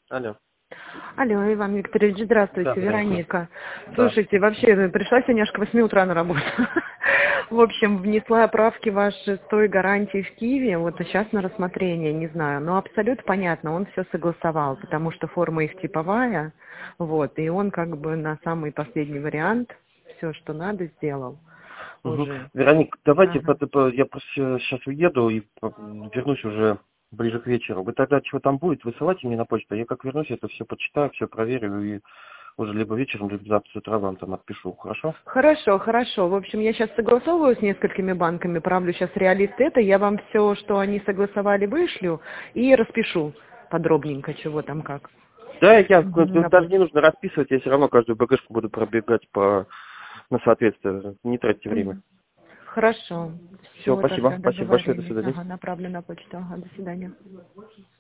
Алло. Алло, Иван Викторович, здравствуйте, Да, здравствуйте. Вероника. Да. Слушайте, вообще, пришла сегодня аж к 8 утра на работу. В общем, внесла правки ваши с той гарантии в Киеве, вот сейчас на рассмотрение, не знаю. Но абсолютно понятно, он все согласовал, потому что форма их типовая, вот, и он как бы на самый последний вариант все, что надо, сделал Угу. уже. Вероник, давайте, Ага. я просто сейчас уеду и вернусь уже ближе к вечеру. Вы тогда, что там будет, высылайте мне на почту. Я как вернусь, это все почитаю, все проверю и уже либо вечером, либо завтра с утра вам там отпишу. Хорошо? Хорошо, хорошо. В общем, я сейчас согласовываю с несколькими банками, правлю сейчас реалист это, я вам все, что они согласовали, вышлю и распишу подробненько, чего там как. Да, На даже не почту. нужно расписывать, я все равно каждую БГшку буду пробегать на соответствие. Не тратьте время. Хорошо. Все, Все, спасибо. тогда Спасибо большое, до договорились. свидания. Ага, направлю на почту. Ага, до свидания.